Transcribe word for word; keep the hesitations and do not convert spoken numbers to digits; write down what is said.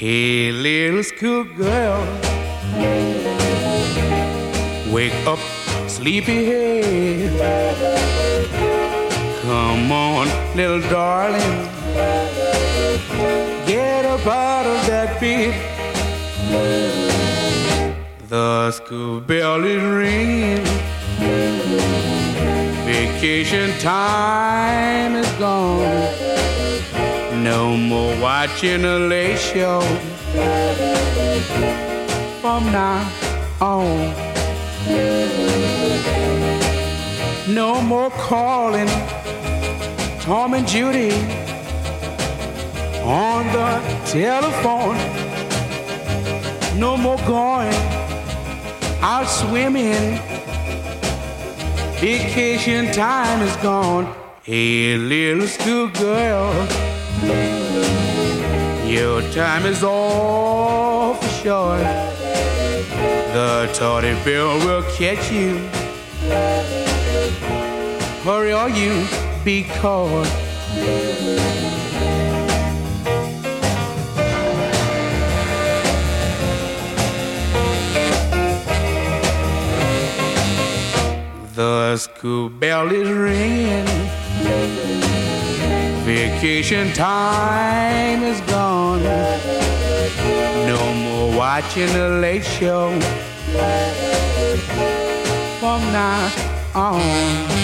Hey, little schoolgirl, wake up, sleepyhead. Come on, little darling, get up out of that bed. The school bell is ringing. Vacation time is gone. No more watching a late show. From now on, no more calling Tom and Judy on the telephone. No more going out swimming. Vacation time is gone. Hey, little schoolgirl, your time is awful short. The tardy bell will catch you. Hurry or you be caught. The school bell is ringing. Vacation time is gone. No more watching the late show. From now on.